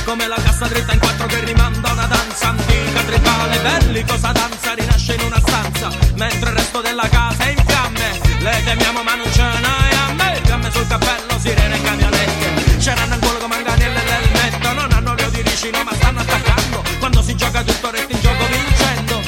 come la cassa dritta in quattro che rimanda una danza antica, tribale, bellicosa danza, rinasce in una stanza, mentre il resto della casa è in fiamme. Le temiamo ma non ce n'hai a me, fiamme sul cappello, sirene e camionette. C'erano ancora come manganelle l'elmetto, non hanno le odiricino ma stanno attaccando. Quando si gioca tutto resta in gioco vincendo.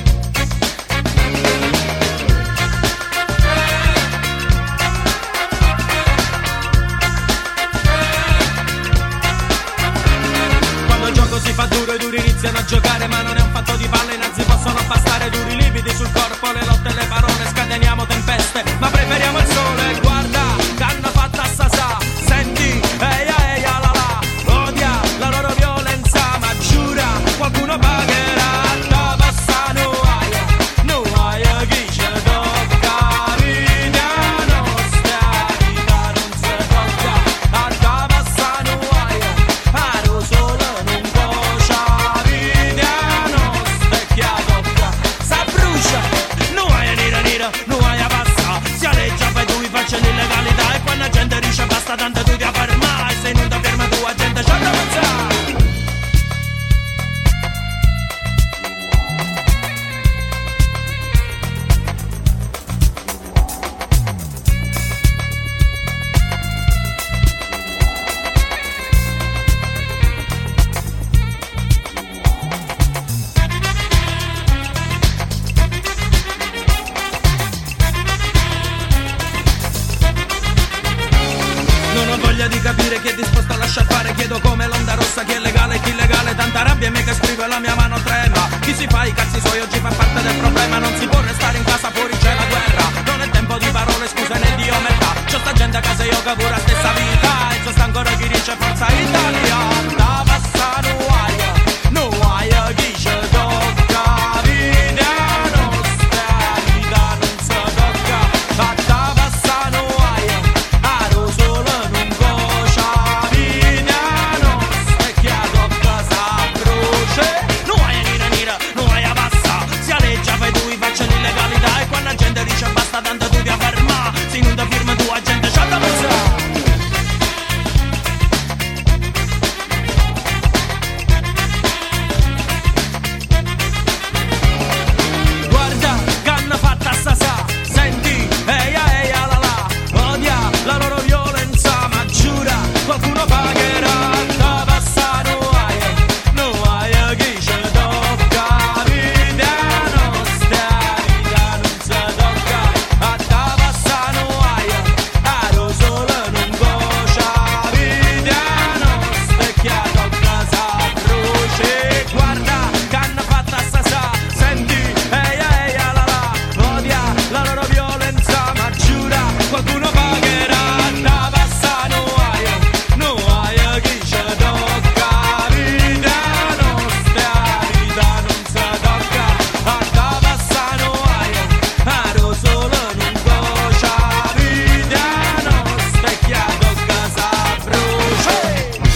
Quando il gioco si fa duro, i duri iniziano a giocare, ma non è un fatto di palle, i nazi possono bastare, duri lividi sul corpo, le lotte e le parole, scateniamo tempeste, ma preferiamo il sole. Guarda, canna fatta assasà, senti, eia la la, odia la loro violenza, ma giura, qualcuno pagherà. Da passa no aia, chi ce tocca, vita nostra, vita non si tocca. Da passa no aia, aro solo non cocia, vita nostra e chi a tocca, sa brucia. No aia nera, no aia passa, si aleggia, fai tu i faccia l'illegalità, e quando la gente dice basta tanto tu ti affermai, se non ti ferma tu la gente c'ha da pensare. Non ho voglia di capire chi è disposto a lasciar fare, chiedo come l'onda rossa, chi è legale e chi illegale, tanta rabbia in me che scrivo e la mia mano trema. Chi si fa i cazzi suoi oggi fa parte del problema, non si può restare in casa, fuori c'è la guerra, non è tempo di parole, scuse né Dio metà, c'ho sta gente a casa e io che pure la stessa vita, e c'ho sta ancora chi dice forza Italia. Da passa no aia, chi ce tocca, vita nostra, vita non si tocca. Da passa no aia, aro solo non cocia, vita nostra e chi a tocca sa croce. No aia nera, no aia passa, si aleggia, fai tu i faccia l'illegalità, e quando la gente dice basta tanto tu ti afferma, se non ti firma tu la gente c'ha da pensare. Guarda, canna fatta assasà, senti, eia la la, odia la loro violenza, ma giura, qualcuno pagherà. Da passa no aia, chi ce tocca, vita nostra, vita non si tocca. Da passa no aia, aro solo non cocia, vita nostra e chi a tocca sa croce. Guarda, canna fatta assasà, senti, eia la la, odia la loro violenza, ma giura, qualcuno pagherà. Da passa no aia, chi ce tocca, vita nostra, vita non si tocca. Da passa no aia, aro solo non cocia, vita nostra e chi a tocca sa brucia.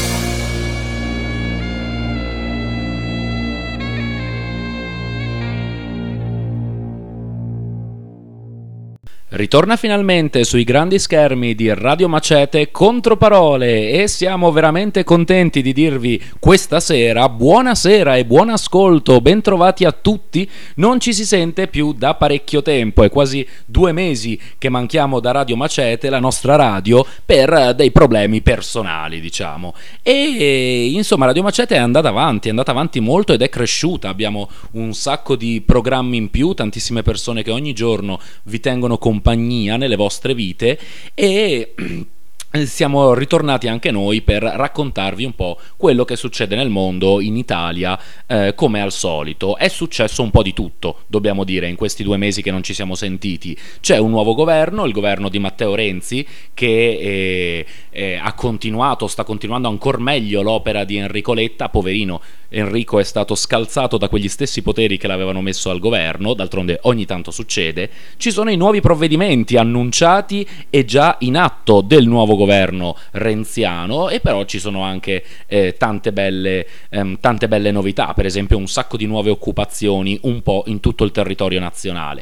Ritorna finalmente sui grandi schermi di Radio Macete Controparole, e siamo veramente contenti di dirvi questa sera buonasera e buon ascolto, bentrovati a tutti. Non ci si sente più da parecchio tempo, è quasi 2 mesi che manchiamo da Radio Macete, la nostra radio, per dei problemi personali, diciamo. E insomma Radio Macete è andata avanti molto ed è cresciuta, abbiamo un sacco di programmi in più, tantissime persone che ogni giorno vi tengono compagnia nelle vostre vite, e siamo ritornati anche noi per raccontarvi un po' quello che succede nel mondo, in Italia, come al solito. È successo un po' di tutto, dobbiamo dire, in questi 2 mesi che non ci siamo sentiti. C'è un nuovo governo, il governo di Matteo Renzi, che sta continuando ancor meglio l'opera di Enrico Letta. Poverino, Enrico è stato scalzato da quegli stessi poteri che l'avevano messo al governo, d'altronde ogni tanto succede. Ci sono i nuovi provvedimenti annunciati e già in atto del nuovo governo renziano, e però ci sono anche tante belle novità, per esempio un sacco di nuove occupazioni un po' in tutto il territorio nazionale.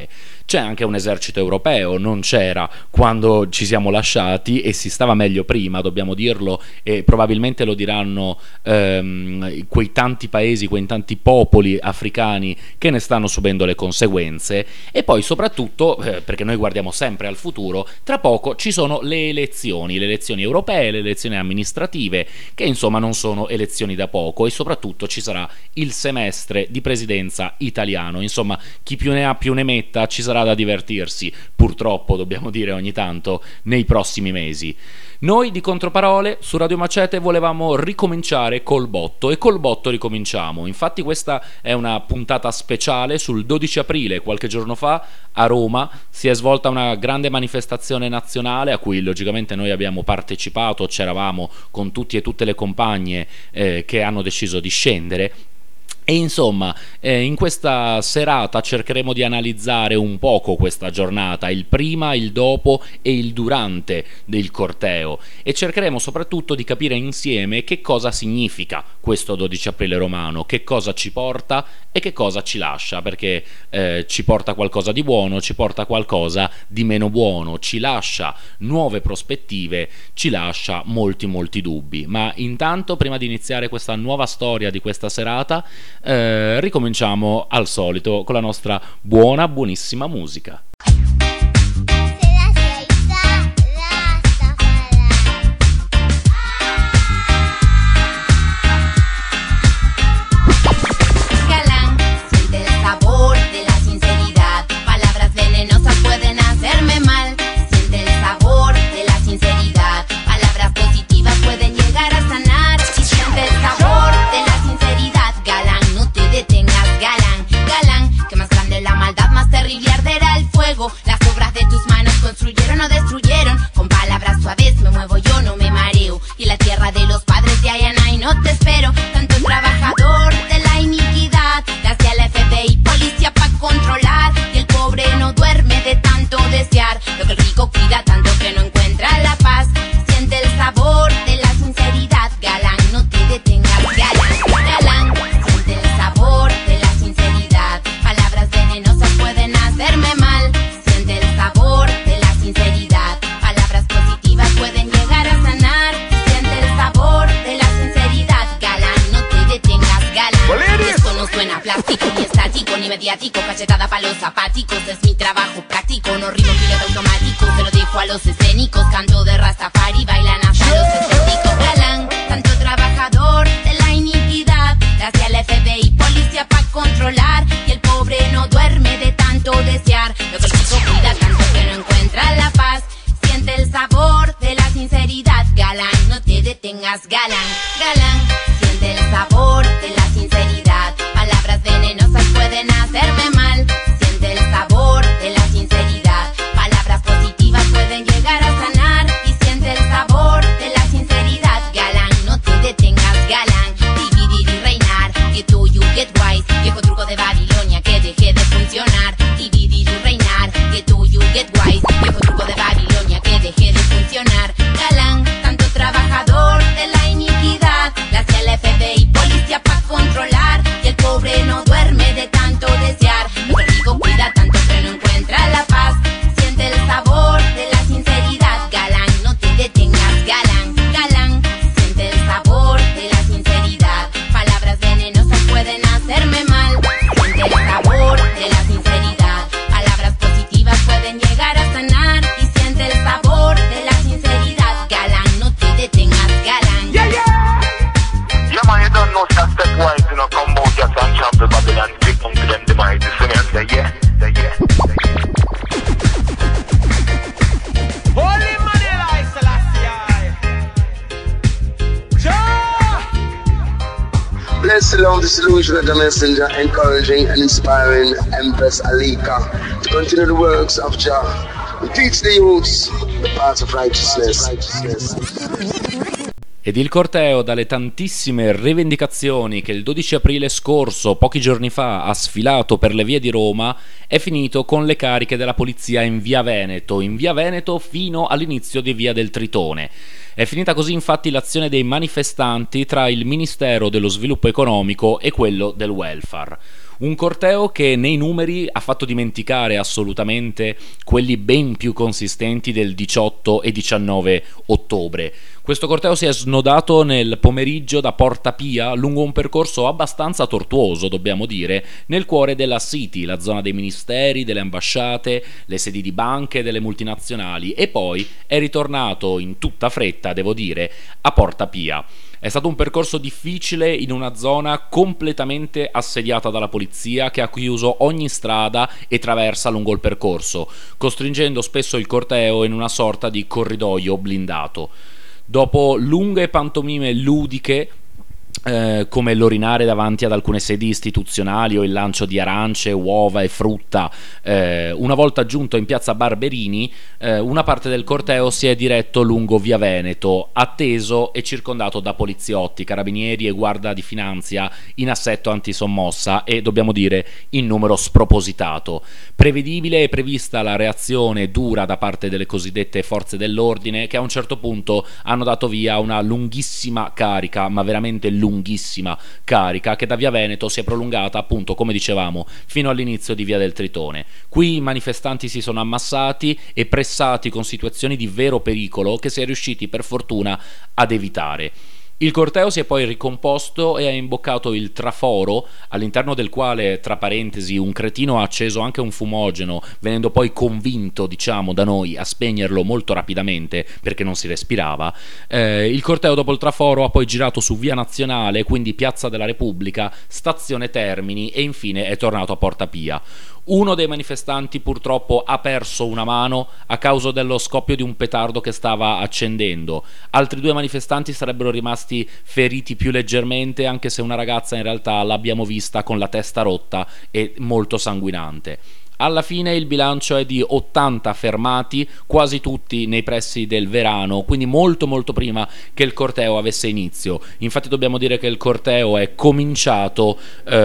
C'è anche un esercito europeo, non c'era quando ci siamo lasciati e si stava meglio prima, dobbiamo dirlo, e probabilmente lo diranno quei tanti paesi, quei tanti popoli africani che ne stanno subendo le conseguenze. E poi soprattutto, perché noi guardiamo sempre al futuro, tra poco ci sono le elezioni europee, le elezioni amministrative, che insomma non sono elezioni da poco, e soprattutto ci sarà il semestre di presidenza italiano. Insomma, chi più ne ha più ne metta, ci sarà da divertirsi, purtroppo dobbiamo dire ogni tanto, nei prossimi mesi. Noi di Controparole su Radio Macete volevamo ricominciare col botto, e col botto ricominciamo. Infatti questa è una puntata speciale. Sul 12 aprile, qualche giorno fa, a Roma si è svolta una grande manifestazione nazionale a cui logicamente noi abbiamo partecipato, c'eravamo con tutti e tutte le compagne che hanno deciso di scendere. E insomma, in questa serata cercheremo di analizzare un poco questa giornata, il prima, il dopo e il durante del corteo, e cercheremo soprattutto di capire insieme che cosa significa questo 12 aprile romano, che cosa ci porta e che cosa ci lascia, perché ci porta qualcosa di buono, ci porta qualcosa di meno buono, ci lascia nuove prospettive, ci lascia molti dubbi. Ma intanto, prima di iniziare questa nuova storia di questa serata, ricominciamo al solito con la nostra buonissima musica. Las obras de tus manos construyeron o destruyeron. Con palabras suaves me muevo yo, no me mareo. Y la tierra de los padres de Ayanay no te espero. Tanto trabajador de la iniquidad, hacia la FBI, policía pa' controlar. Y el pobre no duerme de tanto desear. Lo que el rico cuida tanto que no encuentra la paz. Siente el sabor de la sinceridad. Galán, no te detengas, galán, galán. Siente el sabor de la sinceridad. Palabras venenosas pueden hacerme mal. Sabor de la sinceridad, palabras positivas pueden llegar a sanar. Siente el sabor de la sinceridad, galán, no te detengas, galán. Esto no suena plástico, ni estático, ni mediático. Cachetada pa' los zapáticos, es mi trabajo práctico. No rimo piloto automático, se lo dejo a los escénicos. Canto de Rastafari, bailan hasta los escénicos. Galán, tanto trabajador de la iniquidad, hacia la FBI, policía pa' controlar. Y el pobre no duerme de tanto desear. Lo que el chico cuida tanto que no encuentra la paz. Siente el sabor de la sinceridad, galán, no te detengas, galán, galán. Siente el sabor de la sinceridad, palabras venenosas pueden hacerme mal. Siente el sabor de la sinceridad, palabras positivas pueden llegar a sanar. Y siente el sabor de la sinceridad, galán, no te detengas, galán. Dividir y reinar, get to you get wise. Viejo truco de Babilonia que deje de funcionar. Dividir y reinar, get to you get wise. Viejo truco de Babilonia que deje de funcionar. Galán, tanto trabajador de la iniquidad, hacia la FBI, policía pa' controlar. Y el pobre no duerme de tanto desear. Lo que digo cuida tanto que no encuentra la paz. Siente el sabor de la sinceridad, galán, no te detengas, galán, galán. Siente el sabor de la sinceridad, palabras venenosas pueden hacerme mal. Siente el sabor de la sinceridad, palabras positivas pueden llegar a sanar. Y siente el sabor de la sinceridad, galán, no te detengas, galán. Yeah, yeah. Yeah, man, you don't know that stepwise, you know, come out just and trample Babylon, big down to them demise. You see me, I say, yeah, yeah. Holy Manila Selassie. Jah. Bless the Lord, this illusion of the messenger, encouraging and inspiring Empress Alika to continue the works of Jah. We teach the youths the path of righteousness. Ed il corteo, dalle tantissime rivendicazioni che il 12 aprile scorso, pochi giorni fa, ha sfilato per le vie di Roma, è finito con le cariche della polizia in via Veneto fino all'inizio di via del Tritone. È finita così infatti l'azione dei manifestanti tra il Ministero dello Sviluppo Economico e quello del Welfare. Un corteo che nei numeri ha fatto dimenticare assolutamente quelli ben più consistenti del 18 e 19 ottobre. Questo corteo si è snodato nel pomeriggio da Porta Pia lungo un percorso abbastanza tortuoso, dobbiamo dire, nel cuore della City, la zona dei ministeri, delle ambasciate, le sedi di banche, delle multinazionali, e poi è ritornato in tutta fretta, devo dire, a Porta Pia. È stato un percorso difficile in una zona completamente assediata dalla polizia, che ha chiuso ogni strada e traversa lungo il percorso, costringendo spesso il corteo in una sorta di corridoio blindato. Dopo lunghe pantomime ludiche, come l'orinare davanti ad alcune sedi istituzionali o il lancio di arance, uova e frutta, una volta giunto in piazza Barberini, una parte del corteo si è diretto lungo via Veneto, atteso e circondato da poliziotti, carabinieri e guardia di finanza in assetto antisommossa e, dobbiamo dire, in numero spropositato. Prevedibile e prevista la reazione dura da parte delle cosiddette forze dell'ordine, che a un certo punto hanno dato via a una lunghissima carica, ma veramente lunghissima carica, che da via Veneto si è prolungata, appunto, come dicevamo, fino all'inizio di via del Tritone. Qui i manifestanti si sono ammassati e pressati con situazioni di vero pericolo che si è riusciti per fortuna ad evitare. Il corteo si è poi ricomposto e ha imboccato il traforo, all'interno del quale, tra parentesi, un cretino ha acceso anche un fumogeno, venendo poi convinto, diciamo, da noi a spegnerlo molto rapidamente perché non si respirava. Il corteo dopo il traforo ha poi girato su via Nazionale, quindi Piazza della Repubblica, stazione Termini, e infine è tornato a Porta Pia. Uno dei manifestanti purtroppo ha perso una mano a causa dello scoppio di un petardo che stava accendendo. Altri 2 manifestanti sarebbero rimasti feriti più leggermente, anche se una ragazza in realtà l'abbiamo vista con la testa rotta e molto sanguinante. Alla fine il bilancio è di 80 fermati, quasi tutti nei pressi del Verano, quindi molto prima che il corteo avesse inizio. Infatti dobbiamo dire che il corteo è cominciato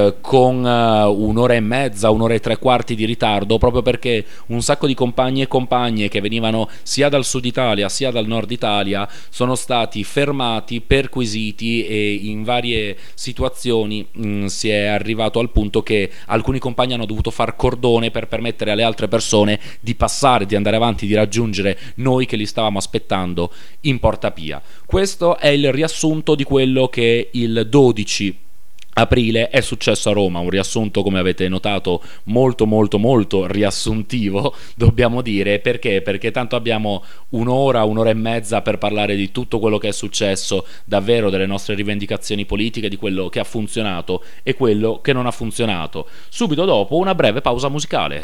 con un'ora e mezza, un'ora e 3/4 di ritardo, proprio perché un sacco di compagni e compagne che venivano sia dal sud Italia sia dal nord Italia sono stati fermati, perquisiti, e in varie situazioni si è arrivato al punto che alcuni compagni hanno dovuto far cordone per permettere alle altre persone di passare, di andare avanti, di raggiungere noi che li stavamo aspettando in Porta Pia. Questo è il riassunto di quello che il 12 aprile è successo a Roma, un riassunto, come avete notato, molto riassuntivo, dobbiamo dire. Perché tanto abbiamo un'ora e mezza per parlare di tutto quello che è successo, davvero, delle nostre rivendicazioni politiche, di quello che ha funzionato e quello che non ha funzionato. Subito dopo una breve pausa musicale.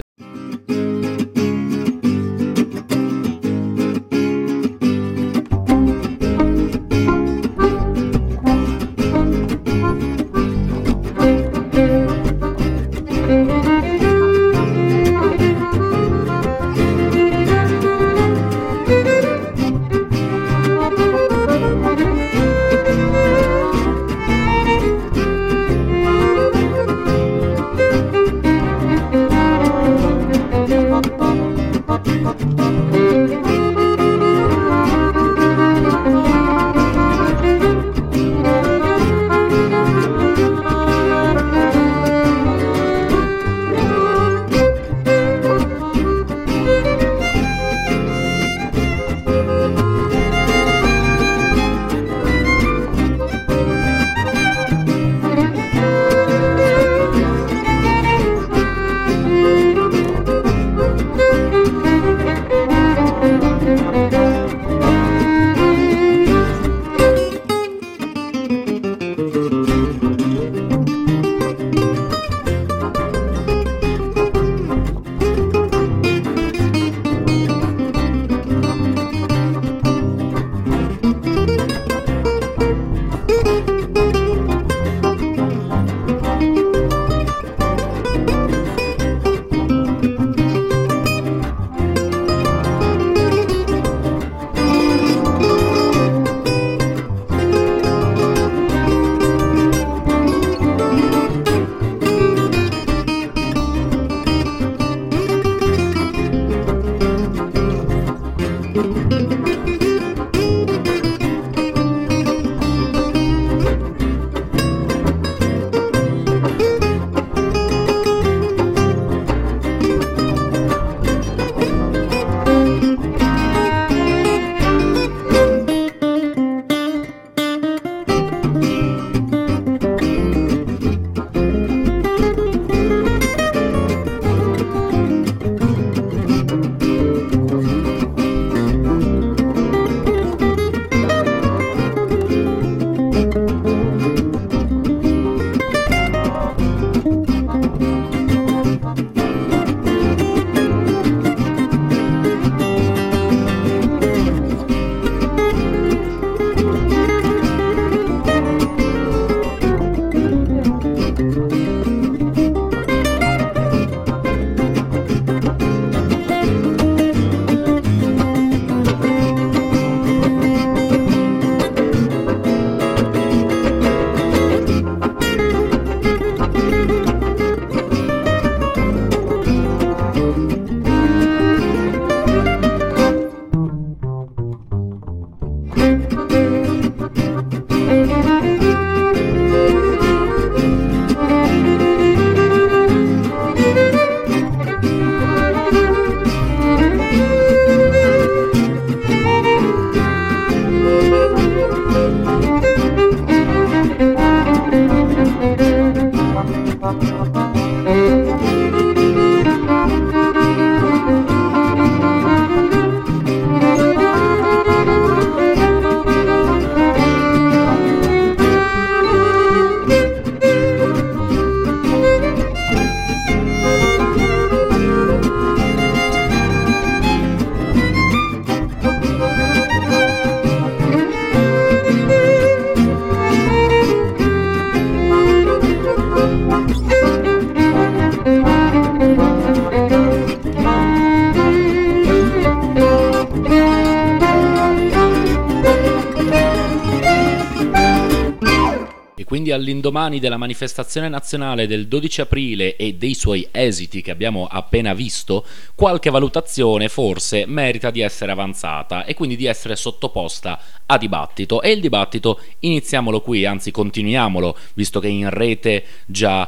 all'indomani della manifestazione nazionale del 12 aprile e dei suoi esiti che abbiamo appena visto, qualche valutazione forse merita di essere avanzata e quindi di essere sottoposta a dibattito. E il dibattito iniziamolo qui, anzi continuiamolo, visto che in rete già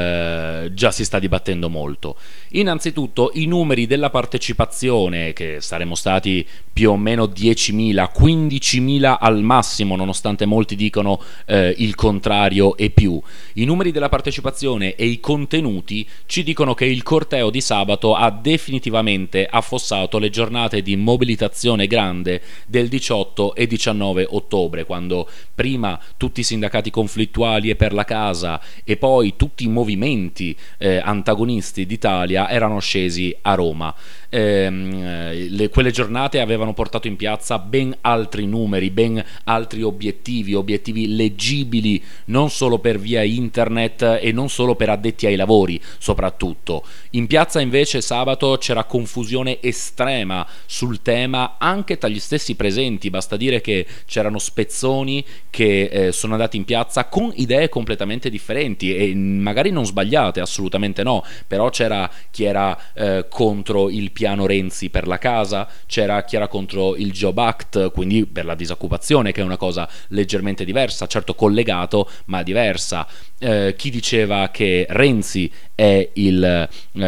si sta dibattendo molto. Innanzitutto i numeri della partecipazione, che saremmo stati più o meno 10.000, 15.000 al massimo, nonostante molti dicono il contrario e più. I numeri della partecipazione e i contenuti ci dicono che il corteo di sabato ha definitivamente affossato le giornate di mobilitazione grande del 18 e 19 ottobre, quando prima tutti i sindacati conflittuali e per la casa e poi tutti i movimenti antagonisti d'Italia erano scesi a Roma. Quelle giornate avevano portato in piazza ben altri numeri, ben altri obiettivi leggibili non solo per via internet e non solo per addetti ai lavori. Soprattutto in piazza invece sabato c'era confusione estrema sul tema anche tra gli stessi presenti. Basta dire che c'erano spezzoni che sono andati in piazza con idee completamente differenti e magari non sbagliate, assolutamente no, però c'era chi era contro il piano Renzi per la casa, c'era chi era contro il Job Act, quindi per la disoccupazione, che è una cosa leggermente diversa, certo collegato ma diversa. Chi diceva che Renzi è il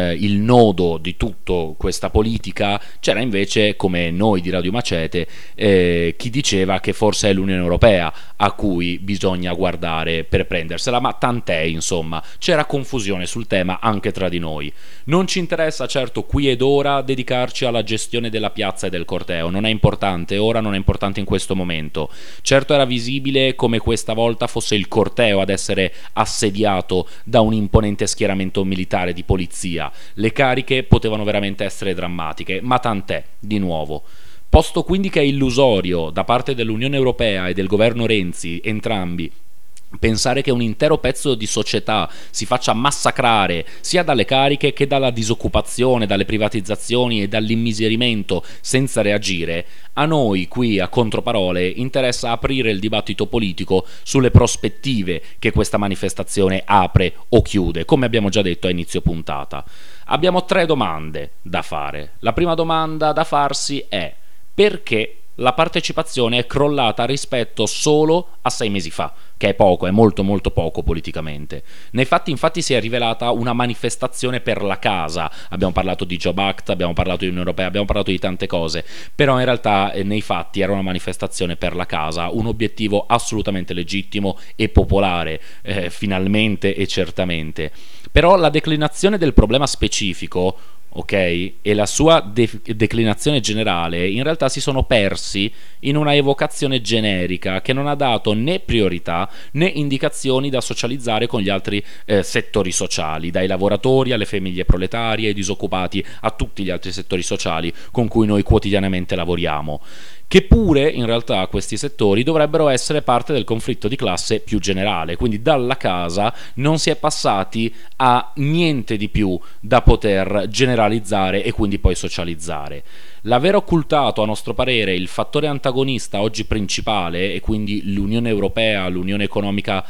nodo di tutta questa politica, c'era invece, come noi di Radio Macete, chi diceva che forse è l'Unione Europea a cui bisogna guardare per prendersela, ma tant'è, insomma, c'era confusione sul tema anche tra di noi. Non ci interessa certo qui ed ora dedicarci alla gestione della piazza e del corteo, non è importante ora, non è importante in questo momento. Certo era visibile come questa volta fosse il corteo ad essere assediato da un imponente schieramento militare di polizia. Le cariche potevano veramente essere drammatiche, ma tant'è, di nuovo. Posto quindi che è illusorio da parte dell'Unione Europea e del governo Renzi, entrambi, pensare che un intero pezzo di società si faccia massacrare sia dalle cariche che dalla disoccupazione, dalle privatizzazioni e dall'immiserimento senza reagire, a noi qui a Controparole interessa aprire il dibattito politico sulle prospettive che questa manifestazione apre o chiude, come abbiamo già detto a inizio puntata. Abbiamo 3 domande da fare. La prima domanda da farsi è: perché la partecipazione è crollata rispetto solo a 6 mesi fa, che è poco, è molto molto poco politicamente. Nei fatti infatti si è rivelata una manifestazione per la casa, abbiamo parlato di Job Act, abbiamo parlato di Unione Europea, abbiamo parlato di tante cose, però in realtà nei fatti era una manifestazione per la casa, un obiettivo assolutamente legittimo e popolare, finalmente e certamente. Però la declinazione del problema specifico, ok, e la sua declinazione generale in realtà si sono persi in una evocazione generica che non ha dato né priorità né indicazioni da socializzare con gli altri settori sociali, dai lavoratori alle famiglie proletarie, ai disoccupati, a tutti gli altri settori sociali con cui noi quotidianamente lavoriamo, che pure in realtà questi settori dovrebbero essere parte del conflitto di classe più generale. Quindi dalla casa non si è passati a niente di più da poter generalizzare e quindi poi socializzare. L'aver occultato, a nostro parere, il fattore antagonista oggi principale, e quindi l'Unione Europea, l'Unione Economica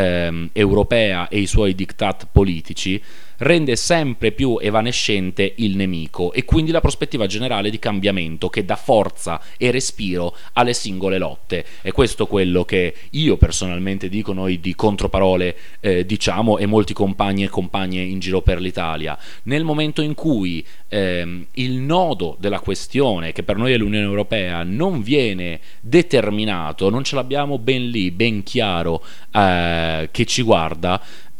Europea e i suoi diktat politici, rende sempre più evanescente il nemico e quindi la prospettiva generale di cambiamento che dà forza e respiro alle singole lotte. È questo quello che io personalmente dico, noi di Controparole diciamo, e molti compagni e compagne in giro per l'Italia. Nel momento in cui il nodo della questione, che per noi è l'Unione Europea, non viene determinato, non ce l'abbiamo ben lì, ben chiaro che ci guarda,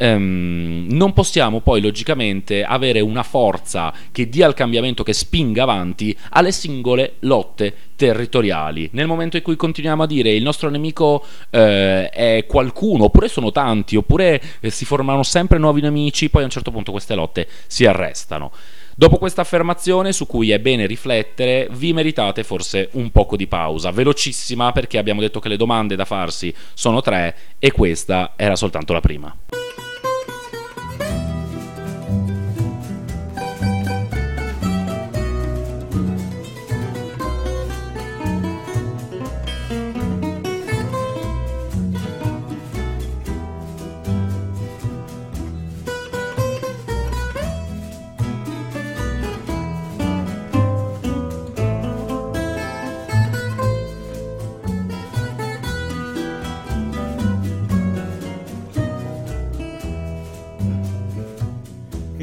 non possiamo poi logicamente avere una forza che dia il cambiamento, che spinga avanti alle singole lotte territoriali. Nel momento in cui continuiamo a dire il nostro nemico è qualcuno, oppure sono tanti, oppure si formano sempre nuovi nemici, poi a un certo punto queste lotte si arrestano. Dopo questa affermazione, su cui è bene riflettere, vi meritate forse un poco di pausa, velocissima, perché abbiamo detto che le domande da farsi sono 3 e questa era soltanto la prima.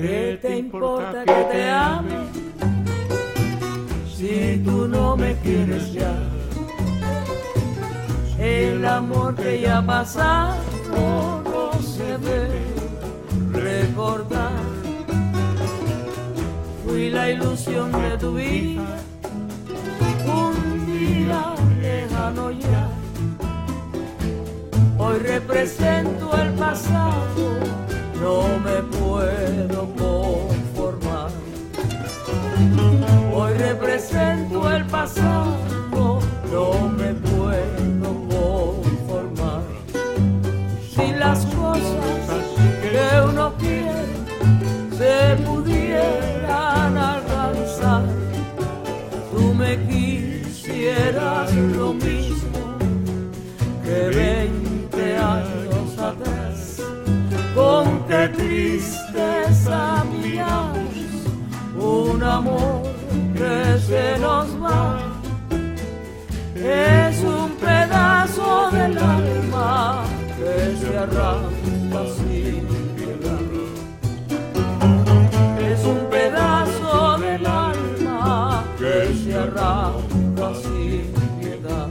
¿Qué te importa que te ame si tú no me quieres ya? El amor que ya ha pasado no se debe recordar. Fui la ilusión de tu vida, un día lejano ya. Hoy represento el pasado, no me puedo conformar. Hoy represento el pasado, no me puedo conformar. Si las cosas que uno quiere se pudieran alcanzar, tú me quisieras lo mismo que 20 años atrás. Con qué tristeza miramos un amor que se nos va. Es un pedazo del alma que se arranca sin piedad. Es un pedazo del alma que se arranca sin piedad.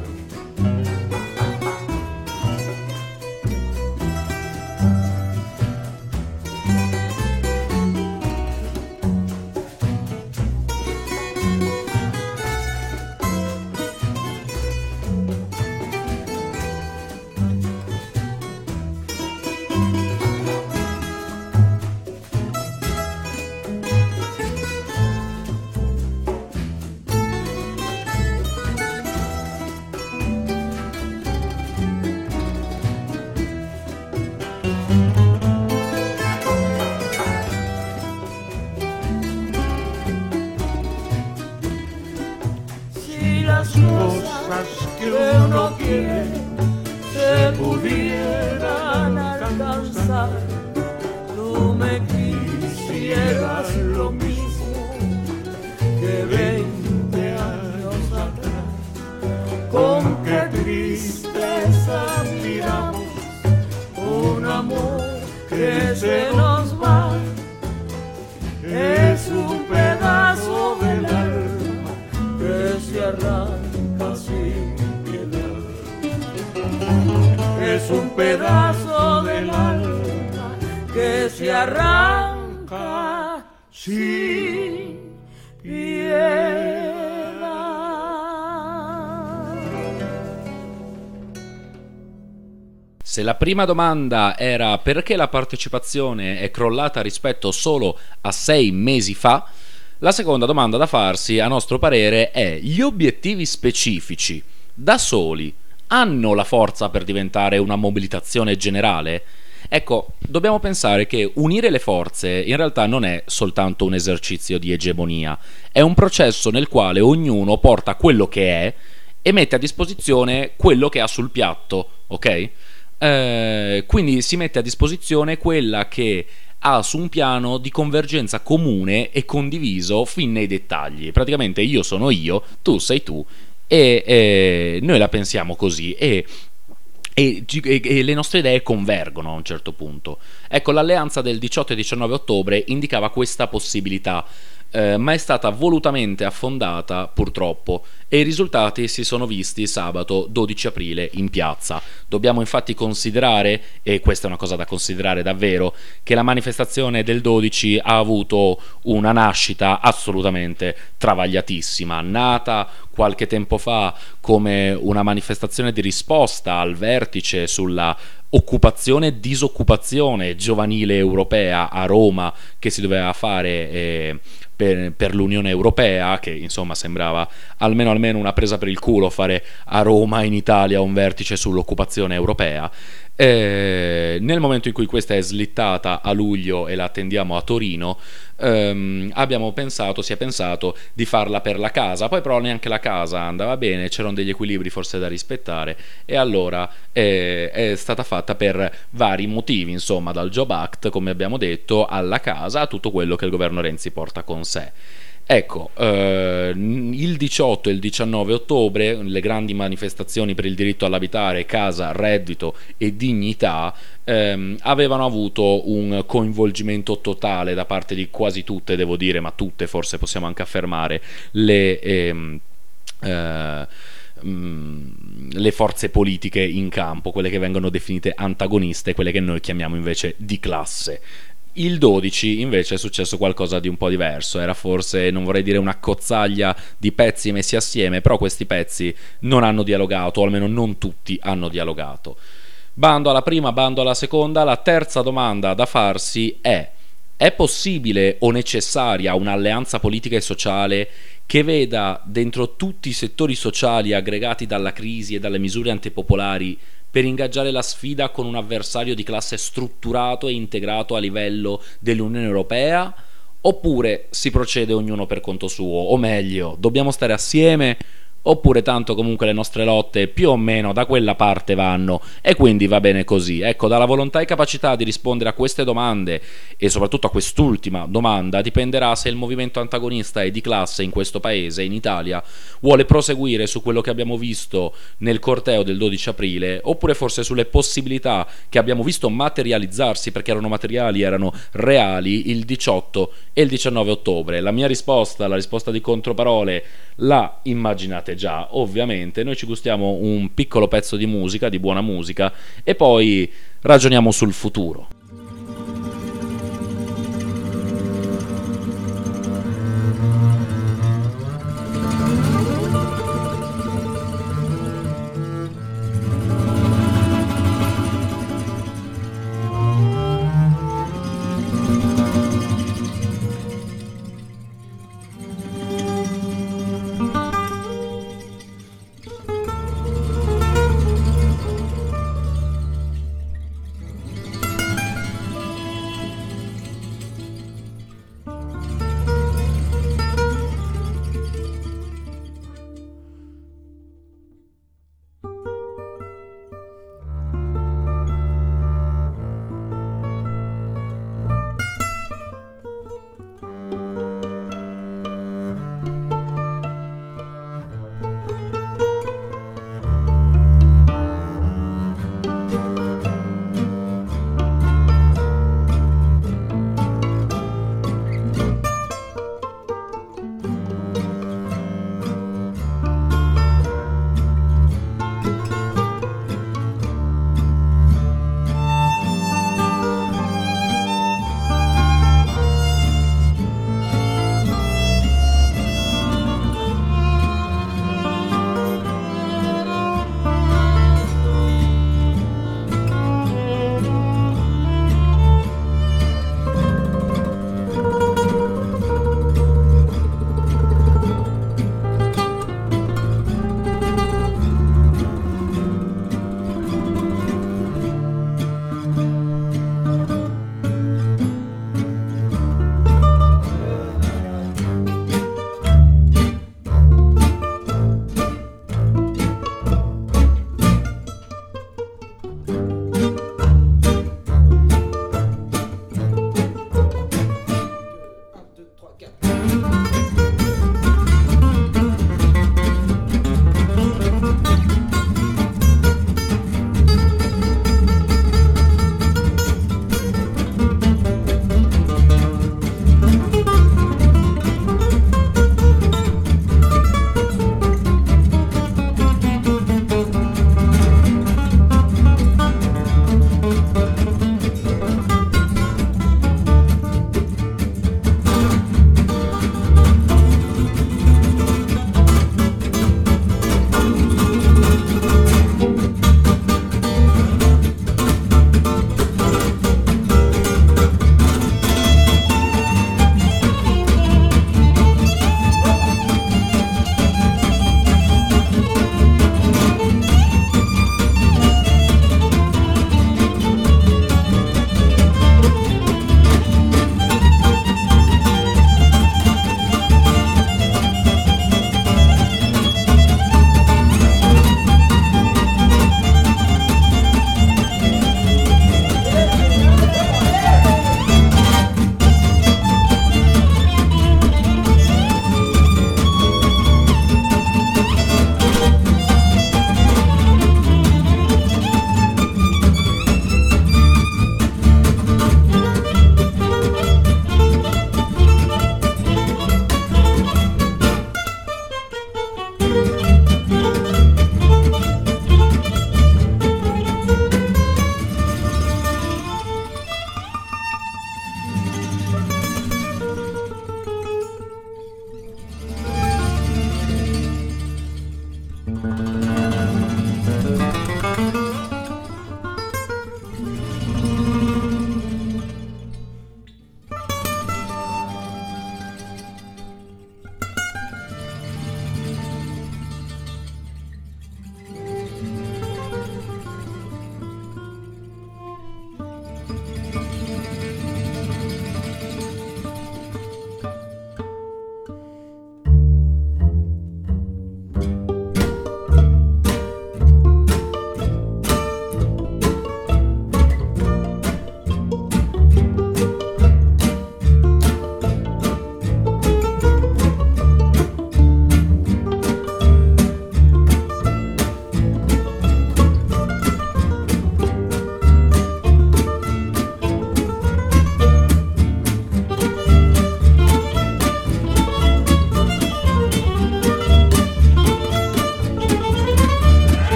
Que uno quiere se pudieran alcanzar, tú me quisieras lo mismo que 20 años atrás. Con qué tristeza miramos un amor que se nos va. Es un pedazo del alma que se arranca sin piedad. Es un pedazo del alma que se arranca sin piedad. Se la prima domanda era perché la partecipazione è crollata rispetto solo a 6 mesi fa, la seconda domanda da farsi, a nostro parere, è: gli obiettivi specifici da soli hanno la forza per diventare una mobilitazione generale? Ecco, dobbiamo pensare che unire le forze in realtà non è soltanto un esercizio di egemonia, è un processo nel quale ognuno porta quello che è e mette a disposizione quello che ha sul piatto, ok? Quindi si mette a disposizione quella che ha su un piano di convergenza comune e condiviso fin nei dettagli. Praticamente io sono io, tu sei tu, e noi la pensiamo così e le nostre idee convergono a un certo punto. Ecco, l'alleanza del 18 e 19 ottobre indicava questa possibilità, ma è stata volutamente affondata purtroppo, e i risultati si sono visti sabato 12 aprile in piazza. Dobbiamo infatti considerare, e questa è una cosa da considerare davvero, che la manifestazione del 12 ha avuto una nascita assolutamente travagliatissima, nata qualche tempo fa come una manifestazione di risposta al vertice sulla occupazione e disoccupazione giovanile europea a Roma che si doveva fare per l'Unione Europea, che insomma sembrava almeno una presa per il culo fare a Roma in Italia un vertice sull'occupazione europea. Nel momento in cui questa è slittata a luglio e la attendiamo a Torino, si è pensato di farla per la casa, poi però neanche la casa andava bene, c'erano degli equilibri forse da rispettare, e allora è stata fatta per vari motivi, insomma, dal Job Act, come abbiamo detto, alla casa, a tutto quello che il governo Renzi porta con sé. Ecco, il 18 e il 19 ottobre, le grandi manifestazioni per il diritto all'abitare, casa, reddito e dignità, avevano avuto un coinvolgimento totale da parte di quasi tutte, devo dire, ma tutte forse possiamo anche affermare, le forze politiche in campo, quelle che vengono definite antagoniste, quelle che noi chiamiamo invece di classe. Il 12 invece è successo qualcosa di un po' diverso, era forse, non vorrei dire una cozzaglia di pezzi messi assieme, però questi pezzi non hanno dialogato, o almeno non tutti hanno dialogato. Bando alla prima, bando alla seconda, la terza domanda da farsi è possibile o necessaria un'alleanza politica e sociale che veda dentro tutti i settori sociali aggregati dalla crisi e dalle misure antipopolari per ingaggiare la sfida con un avversario di classe strutturato e integrato a livello dell'Unione Europea? Oppure si procede ognuno per conto suo? O meglio, dobbiamo stare assieme? Oppure tanto comunque le nostre lotte più o meno da quella parte vanno e quindi va bene così. Ecco, dalla volontà e capacità di rispondere a queste domande e soprattutto a quest'ultima domanda dipenderà se il movimento antagonista e di classe in questo paese, in Italia, vuole proseguire su quello che abbiamo visto nel corteo del 12 aprile oppure forse sulle possibilità che abbiamo visto materializzarsi, perché erano materiali, erano reali, il 18 e il 19 ottobre. La mia risposta, la risposta di Controparole, la immaginate già, ovviamente. Noi ci gustiamo un piccolo pezzo di musica, di buona musica, e poi ragioniamo sul futuro.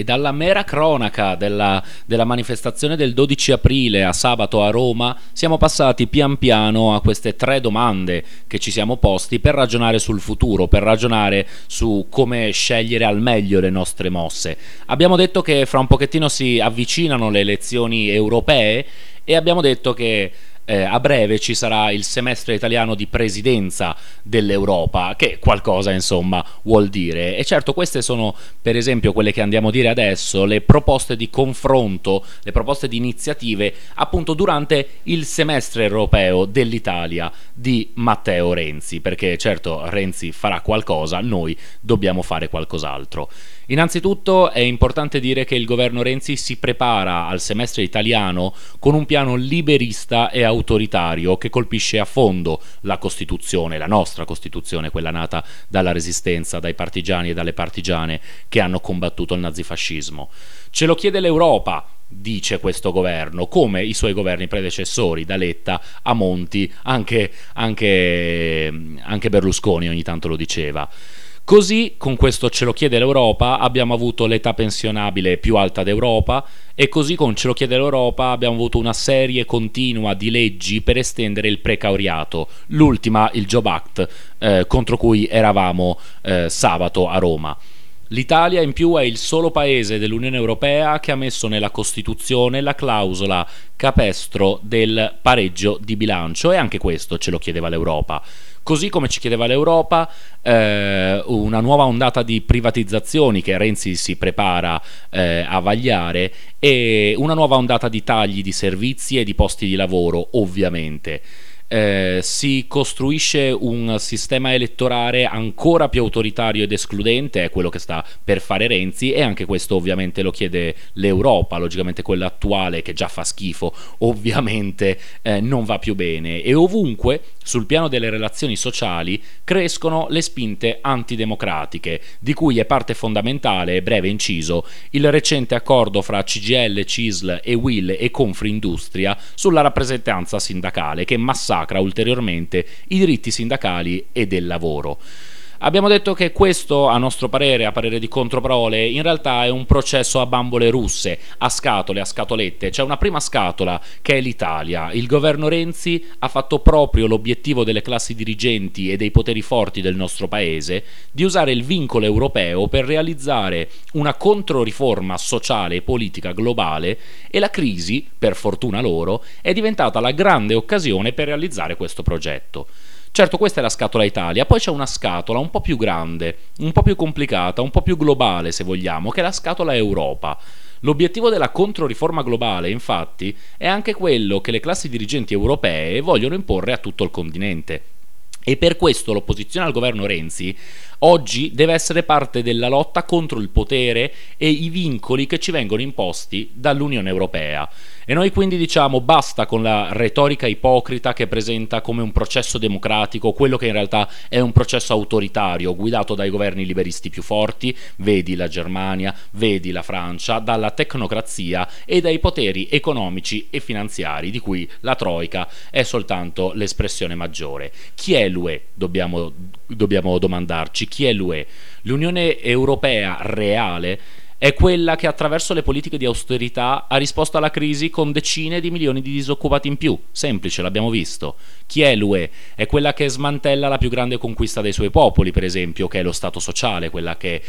dalla mera cronaca della manifestazione del 12 aprile a sabato a Roma siamo passati pian piano a queste 3 domande che ci siamo posti per ragionare sul futuro, per ragionare su come scegliere al meglio le nostre mosse. Abbiamo detto che fra un pochettino si avvicinano le elezioni europee e abbiamo detto che a breve ci sarà il semestre italiano di presidenza dell'Europa, che qualcosa insomma vuol dire. E certo, queste sono per esempio quelle che andiamo a dire adesso, le proposte di confronto, le proposte di iniziative appunto durante il semestre europeo dell'Italia di Matteo Renzi, perché certo Renzi farà qualcosa, noi dobbiamo fare qualcos'altro. Innanzitutto è importante dire che il governo Renzi si prepara al semestre italiano con un piano liberista e autoritario che colpisce a fondo la Costituzione, la nostra Costituzione, quella nata dalla Resistenza, dai partigiani e dalle partigiane che hanno combattuto il nazifascismo. Ce lo chiede l'Europa, dice questo governo, come i suoi governi predecessori, da Letta a Monti, anche Berlusconi ogni tanto lo diceva. Così, con questo ce lo chiede l'Europa, abbiamo avuto l'età pensionabile più alta d'Europa e così con ce lo chiede l'Europa abbiamo avuto una serie continua di leggi per estendere il precariato, l'ultima il Job Act contro cui eravamo sabato a Roma. L'Italia in più è il solo paese dell'Unione Europea che ha messo nella Costituzione la clausola capestro del pareggio di bilancio e anche questo ce lo chiedeva l'Europa. Così come ci chiedeva l'Europa una nuova ondata di privatizzazioni che Renzi si prepara a vagliare e una nuova ondata di tagli di servizi e di posti di lavoro, ovviamente. Si costruisce un sistema elettorale ancora più autoritario ed escludente, è quello che sta per fare Renzi, e anche questo ovviamente lo chiede l'Europa, logicamente quella attuale che già fa schifo ovviamente non va più bene, e ovunque sul piano delle relazioni sociali crescono le spinte antidemocratiche, di cui è parte fondamentale, breve inciso, il recente accordo fra CGIL, CISL e UIL e Confindustria sulla rappresentanza sindacale che massacra ulteriormente i diritti sindacali e del lavoro. Abbiamo detto che questo, a nostro parere, a parere di Controparole, in realtà è un processo a bambole russe, a scatole, a scatolette. C'è una prima scatola che è l'Italia. Il governo Renzi ha fatto proprio l'obiettivo delle classi dirigenti e dei poteri forti del nostro paese di usare il vincolo europeo per realizzare una controriforma sociale e politica globale, e la crisi, per fortuna loro, è diventata la grande occasione per realizzare questo progetto. Certo, questa è la scatola Italia, poi c'è una scatola un po' più grande, un po' più complicata, un po' più globale se vogliamo, che è la scatola Europa. L'obiettivo della controriforma globale, infatti, è anche quello che le classi dirigenti europee vogliono imporre a tutto il continente. E per questo l'opposizione al governo Renzi oggi deve essere parte della lotta contro il potere e i vincoli che ci vengono imposti dall'Unione Europea. E noi quindi diciamo basta con la retorica ipocrita che presenta come un processo democratico quello che in realtà è un processo autoritario guidato dai governi liberisti più forti, vedi la Germania, vedi la Francia, dalla tecnocrazia e dai poteri economici e finanziari di cui la Troica è soltanto l'espressione maggiore. Chi è l'UE? Dobbiamo domandarci chi è l'UE. L'Unione Europea reale è quella che attraverso le politiche di austerità ha risposto alla crisi con decine di milioni di disoccupati in più. Semplice, l'abbiamo visto. Chi è l'UE? È quella che smantella la più grande conquista dei suoi popoli, per esempio, che è lo Stato sociale, quella che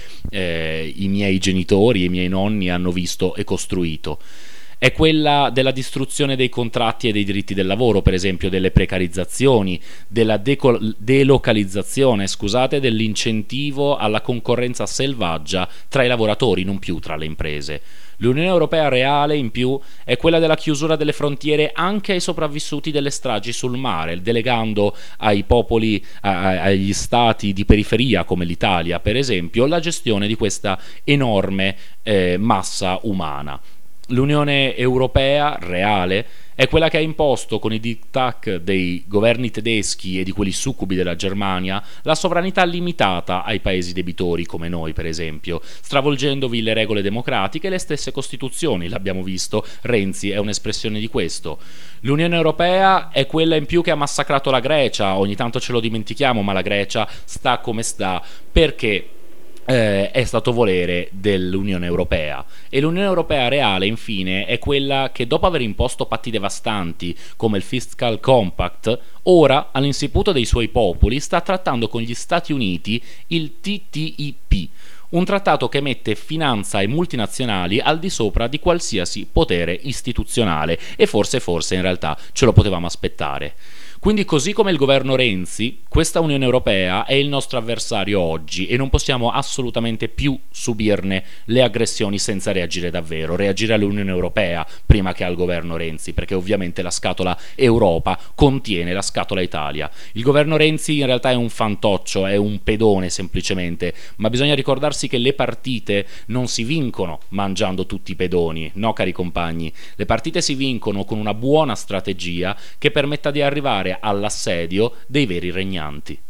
i miei genitori e i miei nonni hanno visto e costruito. È quella della distruzione dei contratti e dei diritti del lavoro, per esempio delle precarizzazioni, della delocalizzazione, dell'incentivo alla concorrenza selvaggia tra i lavoratori, non più tra le imprese. L'Unione Europea reale, in più, è quella della chiusura delle frontiere anche ai sopravvissuti delle stragi sul mare, delegando ai popoli, agli stati di periferia come l'Italia, per esempio, la gestione di questa enorme massa umana. L'Unione Europea reale è quella che ha imposto con i diktat dei governi tedeschi e di quelli succubi della Germania la sovranità limitata ai paesi debitori come noi, per esempio, stravolgendovi le regole democratiche e le stesse costituzioni. L'abbiamo visto, Renzi è un'espressione di questo. L'Unione Europea è quella in più che ha massacrato la Grecia, ogni tanto ce lo dimentichiamo, ma la Grecia sta come sta perché è stato volere dell'Unione Europea, e l'Unione Europea reale infine è quella che, dopo aver imposto patti devastanti come il Fiscal Compact, ora all'insaputa dei suoi popoli sta trattando con gli Stati Uniti il TTIP, un trattato che mette finanza ai multinazionali al di sopra di qualsiasi potere istituzionale, e forse in realtà ce lo potevamo aspettare. Quindi, così come il governo Renzi, questa Unione Europea è il nostro avversario oggi e non possiamo assolutamente più subirne le aggressioni senza reagire davvero, reagire all'Unione Europea prima che al governo Renzi, perché ovviamente la scatola Europa contiene la scatola Italia. Il governo Renzi in realtà è un fantoccio, è un pedone semplicemente, ma bisogna ricordarsi che le partite non si vincono mangiando tutti i pedoni, no cari compagni, le partite si vincono con una buona strategia che permetta di arrivare all'assedio dei veri regnanti.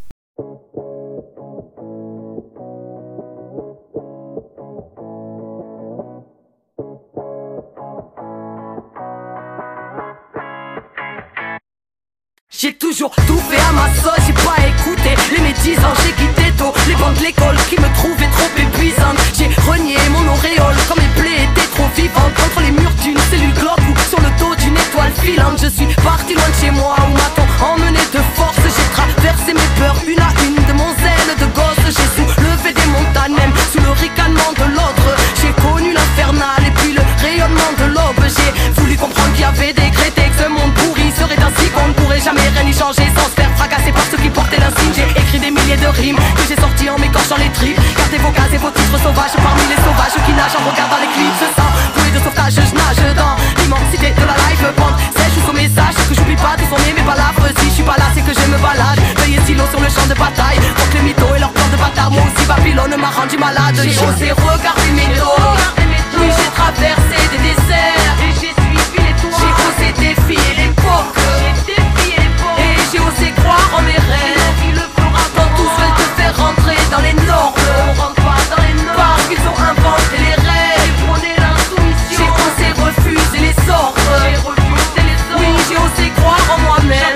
J'ai toujours tout fait à ma sauce, j'ai pas écouté les médisants, j'ai quitté tôt les bancs de l'école qui me trouvaient trop épuisantes. J'ai renié mon auréole quand mes plaies étaient trop vivantes, contre les murs d'une cellule globe ou sur le dos d'une étoile filante. Je suis parti loin de chez moi où m'a-t-on emmené de force. J'ai traversé mes peurs une à une de mon zèle de gosse. J'ai soulevé des montagnes même sous le ricanement de l'autre. J'ai connu l'infernal et puis le rayonnement de l'aube. J'ai voulu comprendre qu'il y avait décrété que ce monde pourri serait ainsi qu'on ne pourrait jamais rien y changer sans se faire fracasser par ceux qui portaient l'insigne. J'ai écrit des milliers de rimes que j'ai sorties en m'écorchant les tripes. Gardez vos cases et vos titres sauvages parmi les sauvages qui nagent en regardant les clips. Sans bouée de sauvetage, je nage dans l'immensité de la life band. Sèche ou au message, que j'oublie pas de sonner mes palabres. Si je suis pas là, c'est que je me balade. Veuillez silo sur le champ de bataille contre les mythos et leurs plans de bâtard. Moi aussi Babylone m'a rendu malade. J'ai osé regarder mes dos. Oui, j'ai traversé des déserts et j'ai suivi les toits. J'ai osé défier l'époque. Et j'ai osé croire en mes rêves. Quand tous veulent te faire rentrer dans les normes, parce qu'ils ont inventé les règles. J'ai osé refuser les ordres. Oui, j'ai osé croire en moi-même.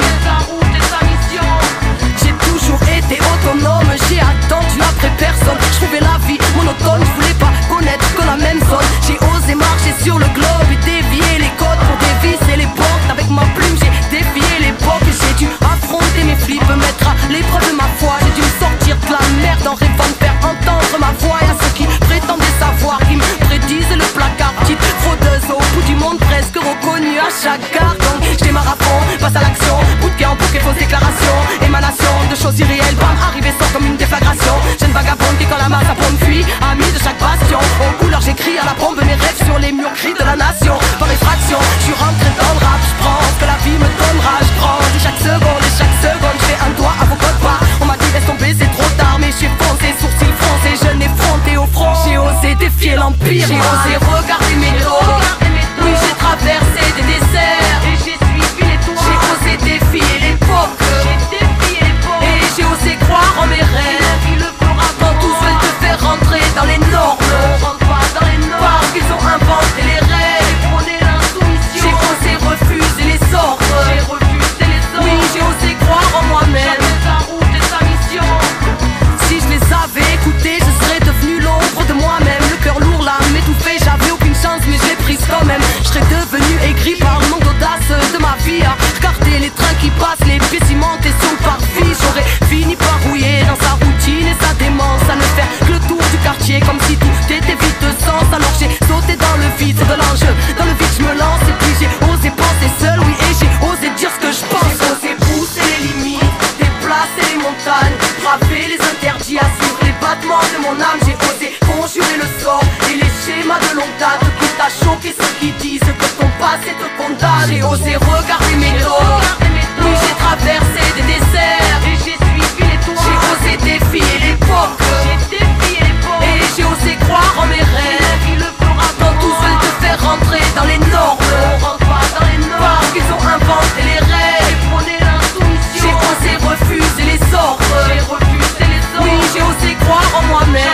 J'ai toujours été autonome, j'ai attendu après personne. Je trouvais la vie monotone, je voulais pas connaître que la même zone. J'ai osé marcher sur le globe et dévier les codes pour dévisser les portes. Avec ma plume j'ai défié l'époque. J'ai dû affronter mes flips, mettre à l'épreuve de ma foi. J'ai dû me sortir de la merde en rêvant de faire entendre ma voix. Et à ceux qui prétendaient savoir, qui me prédisent le placard. Petite fraudeuse au bout du monde, presque reconnue à chaque gare. Donc je démarre à fond, passe à l'action. Bout de camp, bouquet, fausse déclaration. Émanation de choses irréelles, bam, arrivé sort comme une déflagration. Jeune vagabonde qui quand la masse à pompe fuit, ami de chaque bastion. Aux couleurs j'écris à la bombe mes rêves sur les murs gris de la nation. Par effraction, je suis rentré dans le rap. Je prends ce que la vie me donnera. Je grandis chaque seconde et chaque seconde je fais un doigt à vos codes pas. On m'a dit laisse tomber c'est trop tard, mais j'ai foncé, sourcils froncés, je n'ai fronté au front. J'ai osé défier l'empire, j'ai osé regarder mes dos. Oui, j'ai traversé des déserts et j'ai suivi les toits. J'ai osé défier l'époque. Et j'ai osé croire en mes rêves. Quand tous veulent te faire rentrer dans les normes, parce qu'ils ont inventé les règles. J'ai osé refuser les ordres. Oui, j'ai osé croire en moi-même. Si je les avais écoutés, je serais devenu l'ombre de moi-même. Le cœur lourd, l'âme étouffée, j'avais aucune chance, mais je l'ai prise quand même. Je serais devenu aigri par le manque d'audace de ma vie. À regarder les trains qui passent, les pieds cimentés sur le parvis. J'aurais fini par rouiller dans sa routine et sa démence, à ne faire que le tour du quartier comme si tout était vide de sens. Alors j'ai sauté dans le vide, c'est de l'enjeu. Dans le vide je me lance et puis j'ai osé penser seul, oui, et j'ai osé dire ce que je pense. J'ai osé pousser les limites, déplacer les montagnes, braver les interdits, assurer les battements de mon âme. J'ai osé conjurer le sort et les schémas de longue date, quitte à choquer ceux qui disent que ton passé te condamne. J'ai osé regarder mes dos. Oui, j'ai traversé des déserts et j'ai suivi les toits. J'ai osé défier l'époque. Et j'ai osé croire en mes rêves. Quand tous veulent te faire rentrer dans les normes, parce qu'ils ont inventé les règles. J'ai osé refuser les ordres. Oui, j'ai osé croire en moi-même.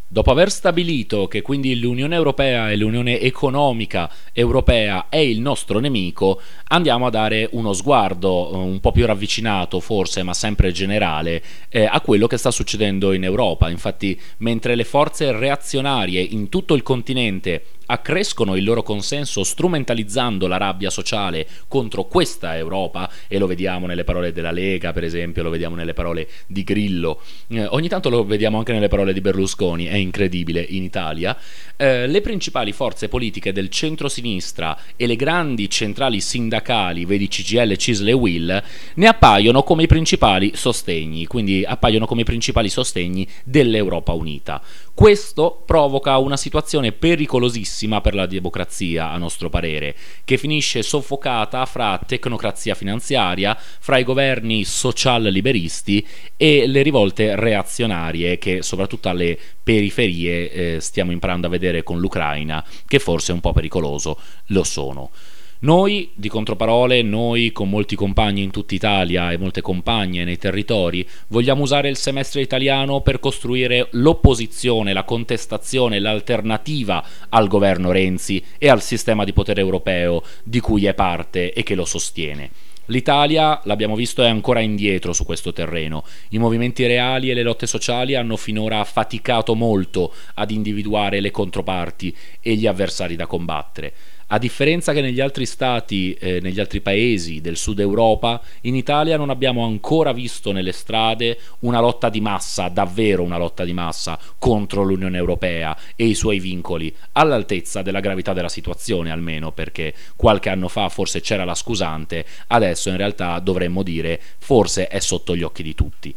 Dopo aver stabilito che quindi l'Unione Europea e l'Unione Economica Europea è il nostro nemico, andiamo a dare uno sguardo un po' più ravvicinato forse, ma sempre generale, a quello che sta succedendo in Europa. Infatti, mentre le forze reazionarie in tutto il continente accrescono il loro consenso strumentalizzando la rabbia sociale contro questa Europa, e lo vediamo nelle parole della Lega, per esempio, lo vediamo nelle parole di Grillo, ogni tanto lo vediamo anche nelle parole di Berlusconi, è incredibile in Italia. Le principali forze politiche del centro-sinistra e le grandi centrali sindacali, vedi CGIL, CISL e UIL, ne appaiono come i principali sostegni, quindi appaiono come i principali sostegni dell'Europa unita. Questo provoca una situazione pericolosissima per la democrazia, a nostro parere, che finisce soffocata fra tecnocrazia finanziaria, fra i governi social-liberisti e le rivolte reazionarie che soprattutto alle periferie stiamo imparando a vedere con l'Ucraina, che forse un po' pericoloso lo sono. Noi di Controparole, noi con molti compagni in tutta Italia e molte compagne nei territori, vogliamo usare il semestre italiano per costruire l'opposizione, la contestazione, l'alternativa al governo Renzi e al sistema di potere europeo di cui è parte e che lo sostiene. L'Italia, l'abbiamo visto, è ancora indietro su questo terreno. I movimenti reali e le lotte sociali hanno finora faticato molto ad individuare le controparti e gli avversari da combattere. A differenza che negli altri stati, negli altri paesi del sud Europa, in Italia non abbiamo ancora visto nelle strade una lotta di massa, davvero una lotta di massa, contro l'Unione Europea e i suoi vincoli, all'altezza della gravità della situazione almeno, perché qualche anno fa forse c'era la scusante, adesso in realtà dovremmo dire forse è sotto gli occhi di tutti.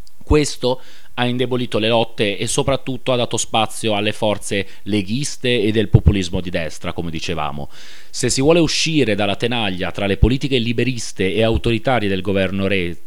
Questo ha indebolito le lotte e soprattutto ha dato spazio alle forze leghiste e del populismo di destra, come dicevamo. Se si vuole uscire dalla tenaglia tra le politiche liberiste e autoritarie del governo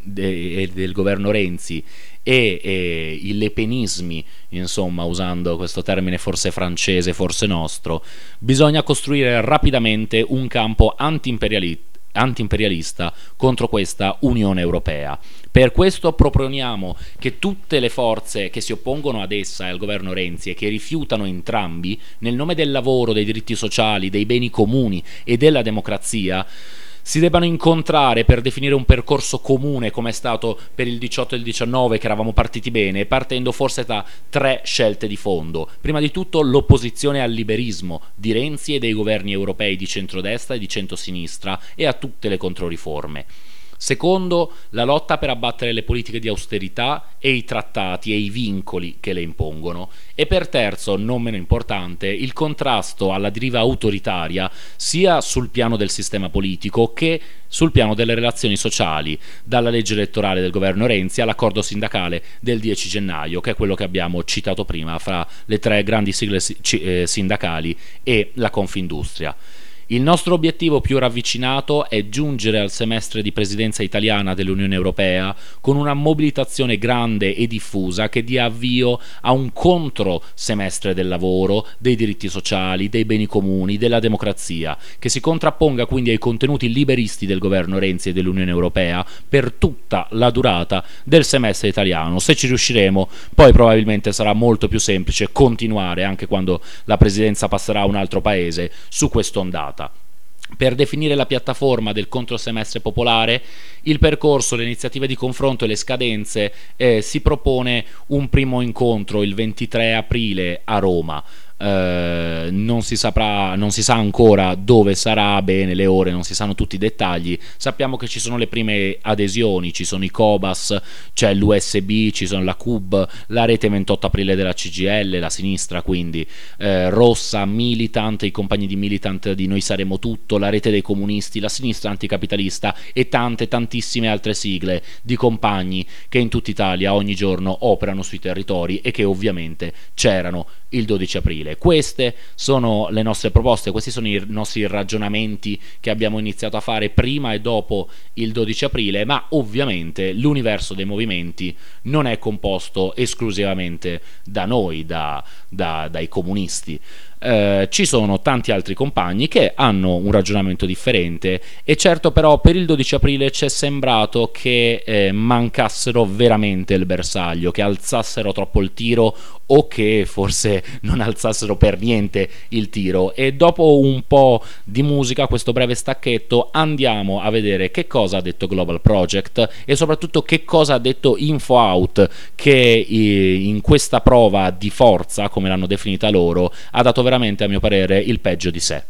Renzi e i lepenismi, insomma, usando questo termine forse francese, forse nostro, bisogna costruire rapidamente un campo antiimperialista contro questa Unione Europea. Per questo proponiamo che tutte le forze che si oppongono ad essa e al governo Renzi e che rifiutano entrambi, nel nome del lavoro, dei diritti sociali, dei beni comuni e della democrazia, si debbano incontrare per definire un percorso comune, come è stato per il 18 e il 19, che eravamo partiti bene, partendo forse da 3 scelte di fondo. Prima di tutto l'opposizione al liberismo di Renzi e dei governi europei di centrodestra e di centrosinistra e a tutte le controriforme. Secondo, la lotta per abbattere le politiche di austerità e i trattati e i vincoli che le impongono. E per terzo, non meno importante, il contrasto alla deriva autoritaria sia sul piano del sistema politico che sul piano delle relazioni sociali, dalla legge elettorale del governo Renzi all'accordo sindacale del 10 gennaio, che è quello che abbiamo citato prima fra le 3 grandi sigle sindacali e la Confindustria. Il nostro obiettivo più ravvicinato è giungere al semestre di presidenza italiana dell'Unione Europea con una mobilitazione grande e diffusa che dia avvio a un contro semestre del lavoro, dei diritti sociali, dei beni comuni, della democrazia, che si contrapponga quindi ai contenuti liberisti del governo Renzi e dell'Unione Europea per tutta la durata del semestre italiano. Se ci riusciremo, poi probabilmente sarà molto più semplice continuare anche quando la presidenza passerà a un altro paese su quest'ondata. Per definire la piattaforma del controsemestre popolare, il percorso, le iniziative di confronto e le scadenze, si propone un primo incontro il 23 aprile a Roma. Non si sa ancora dove sarà, bene, le ore, non si sanno tutti i dettagli. Sappiamo che ci sono le prime adesioni, ci sono i Cobas, c'è l'USB, ci sono la CUB, la rete 28 aprile della CGIL, la sinistra quindi, Rossa, Militant, i compagni di Militant di Noi Saremo Tutto, la rete dei comunisti, la sinistra anticapitalista e tantissime altre sigle di compagni che in tutta Italia ogni giorno operano sui territori e che ovviamente c'erano il 12 aprile. Queste sono le nostre proposte, questi sono i nostri ragionamenti che abbiamo iniziato a fare prima e dopo il 12 aprile, ma ovviamente l'universo dei movimenti non è composto esclusivamente da noi, dai comunisti. ci sono tanti altri compagni che hanno un ragionamento differente, e certo però per il 12 aprile ci è sembrato che mancassero veramente il bersaglio, che alzassero troppo il tiro o che forse non alzassero per niente il tiro. E dopo un po' di musica, questo breve stacchetto, andiamo a vedere che cosa ha detto Global Project e soprattutto che cosa ha detto Info Out, che in questa prova di forza, come l'hanno definita loro, ha dato veramente, a mio parere, il peggio di sé.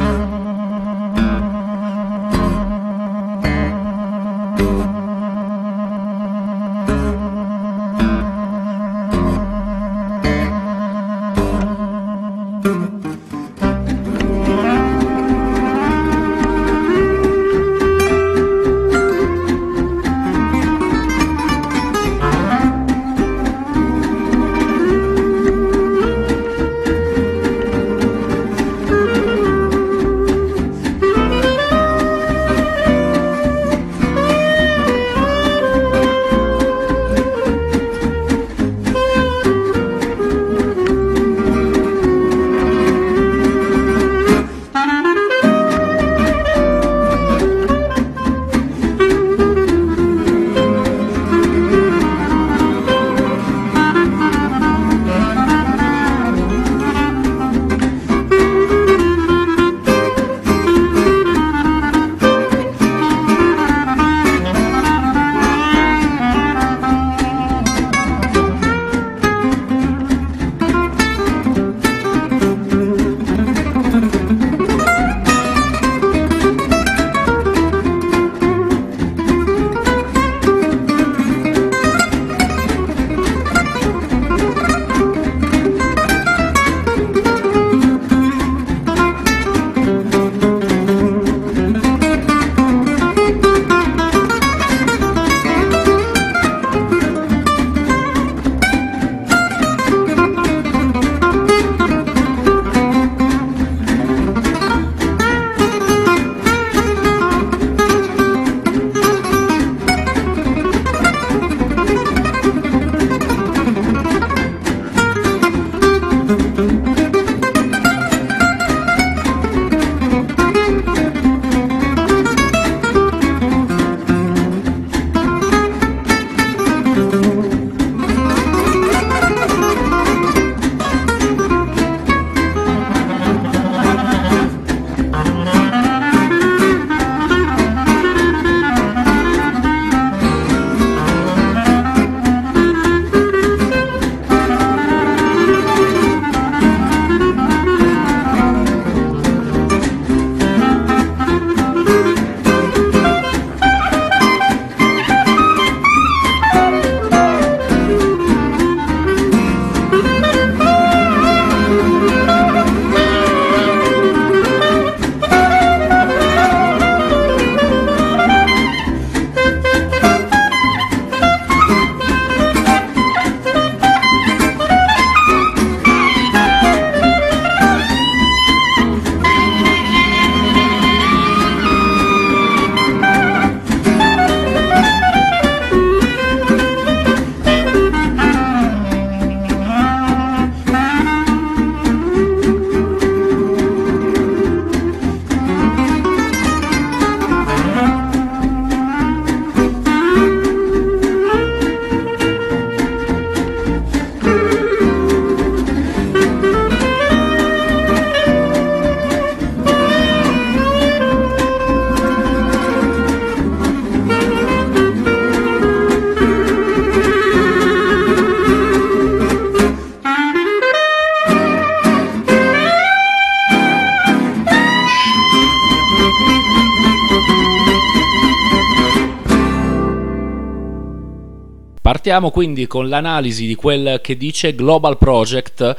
Partiamo quindi con l'analisi di quel che dice Global Project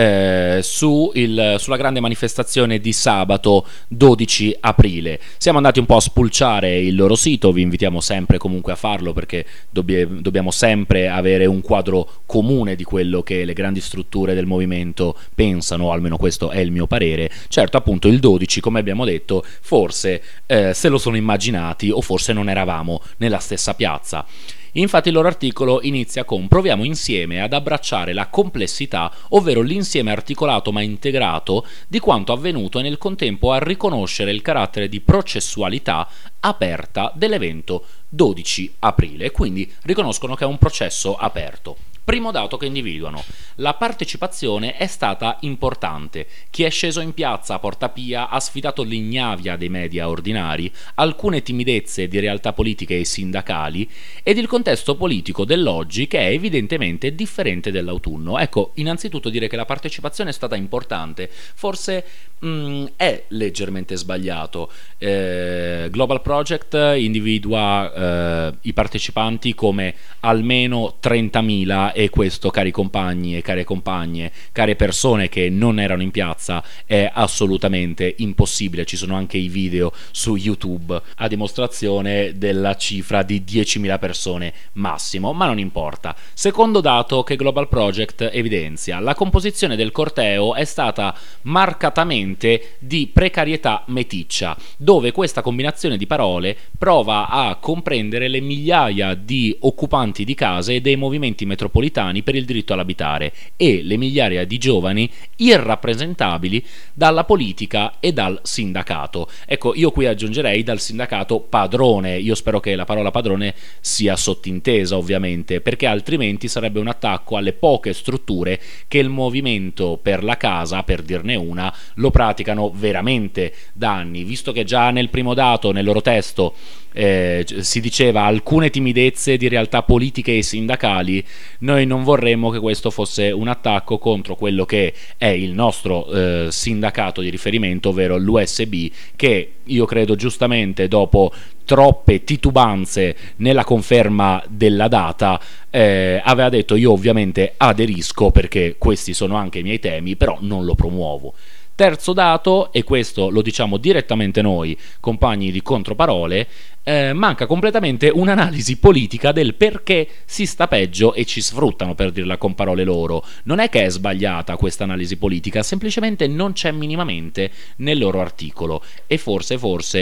sulla grande manifestazione di sabato 12 aprile. Siamo andati un po' a spulciare il loro sito, vi invitiamo sempre comunque a farlo perché dobbiamo sempre avere un quadro comune di quello che le grandi strutture del movimento pensano, almeno questo è il mio parere. Certo, appunto il 12, come abbiamo detto, forse se lo sono immaginati o forse non eravamo nella stessa piazza. Infatti il loro articolo inizia con: proviamo insieme ad abbracciare la complessità, ovvero l'insieme articolato ma integrato di quanto avvenuto e nel contempo a riconoscere il carattere di processualità aperta dell'evento 12 aprile. Quindi riconoscono che è un processo aperto. Primo dato che individuano: la partecipazione è stata importante. Chi è sceso in piazza a Porta Pia ha sfidato l'ignavia dei media ordinari, alcune timidezze di realtà politiche e sindacali ed il contesto politico dell'oggi, che è evidentemente differente dell'autunno. Ecco, innanzitutto dire che la partecipazione è stata importante forse è leggermente sbagliato. Global Project individua i partecipanti come almeno 30.000, e questo, cari compagni e care compagne, care persone che non erano in piazza, è assolutamente impossibile. Ci sono anche i video su YouTube a dimostrazione della cifra di 10.000 persone massimo, ma non importa. Secondo dato che Global Project evidenzia: la composizione del corteo è stata marcatamente di precarietà meticcia, dove questa combinazione di parole prova a comprendere le migliaia di occupanti di case e dei movimenti metropolitani per il diritto all'abitare e le migliaia di giovani irrappresentabili dalla politica e dal sindacato. Ecco, io qui aggiungerei dal sindacato padrone. Io spero che la parola padrone sia sottintesa, ovviamente, perché altrimenti sarebbe un attacco alle poche strutture che il movimento per la casa, per dirne una, lo praticano veramente da anni, visto che già nel primo dato, nel loro testo, si diceva alcune timidezze di realtà politiche e sindacali. Noi non vorremmo che questo fosse un attacco contro quello che è il nostro sindacato di riferimento, ovvero l'USB, che io credo giustamente, dopo troppe titubanze nella conferma della data, aveva detto: io ovviamente aderisco perché questi sono anche i miei temi, però non lo promuovo. Terzo dato, e questo lo diciamo direttamente noi, compagni di Controparole, manca completamente un'analisi politica del perché si sta peggio e ci sfruttano, per dirla con parole loro. Non è che è sbagliata questa analisi politica, semplicemente non c'è minimamente nel loro articolo, e forse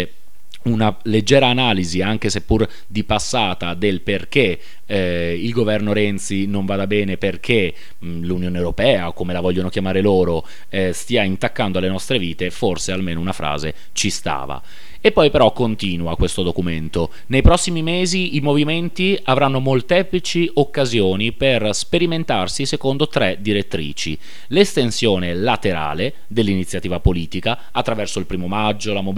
una leggera analisi, anche seppur di passata, del perché il governo Renzi non vada bene, perché l'Unione Europea, o come la vogliono chiamare loro, stia intaccando alle nostre vite, forse almeno una frase ci stava. E poi però continua questo documento: nei prossimi mesi i movimenti avranno molteplici occasioni per sperimentarsi secondo 3 direttrici: l'estensione laterale dell'iniziativa politica attraverso il 1° maggio, la mobilitazione